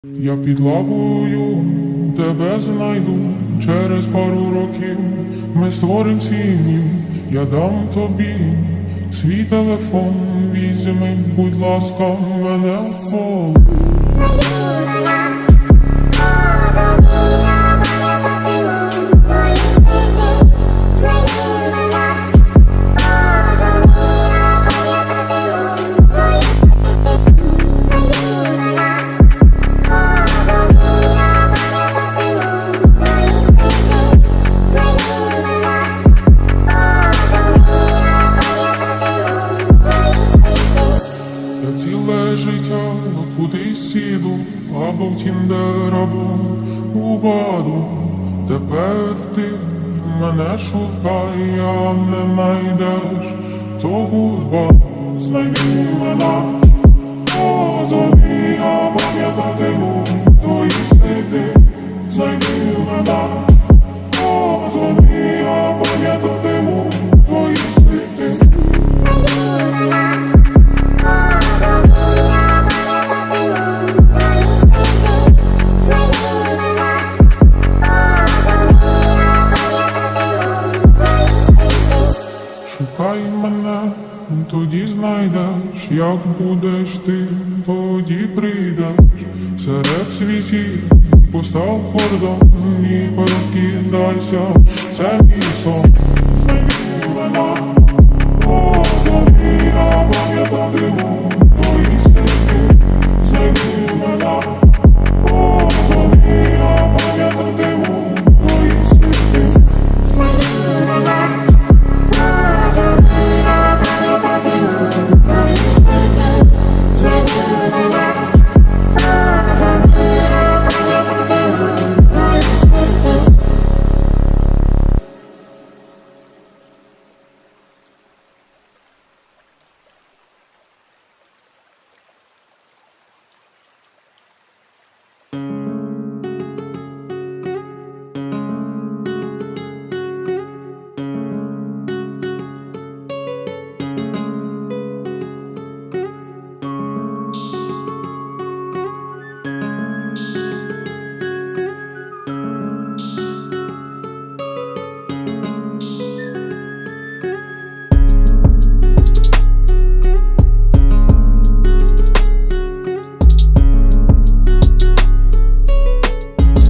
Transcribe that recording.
Я під лавою тебе знайду, через пару років ми створим сім'ю. Я дам тобі свій телефон, візьми, будь ласка, мене в пол. Ціле життя кудись сіду, або в Тіндер, або у Баду. Тепер ти мене шукай, а не найдеш, то гудбай. Знайди мене, позвони, я пам'ятатиму твої сліди. Знайди мене, позвони, я пам'ятатиму твої сліди. Шукай мене, тоді знайдеш, як будеш ти, тоді прийдеш. Серед світів постав кордон і прокидайся, це мій сон. Знайди мене, позвони, я пам'ятатиму твої сліди. Знайди мене, позвони, я пам'ятатиму твої сліди. Знайди мене.